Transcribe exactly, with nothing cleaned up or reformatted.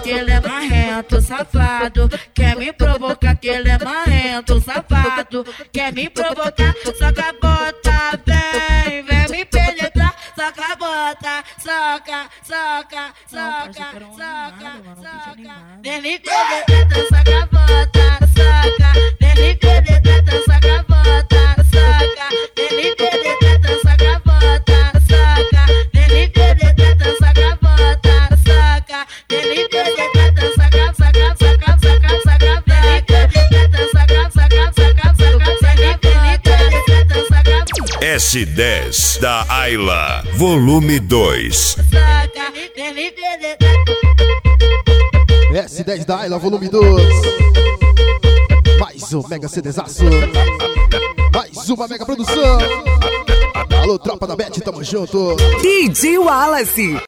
que ele é marrento, safado. Quer me provocar que ele é marrento, safado. Quer me provocar, soca a bota, vem, vem me penetrar. Soca a bota, soca, soca, soca, soca, soca. Vem me penetrar, soca a bota, soca. Vem me penetrar, soca a bota, soca. Vem me penetrar, soca a bota, soca. Vem me penetrar, soca a bota, soca. Vem me penetrar, soca, soca, soca, soca, soca. Vem me penetrar, soca, soca, soca, soca. Vem me penetrar, soca. S dez da Ayla, volume dois. S dez da Ayla, volume dois. Mais um mega CDzaço. Mais uma mega produção. Alô, tropa da Bet, tamo junto. D J Wallace.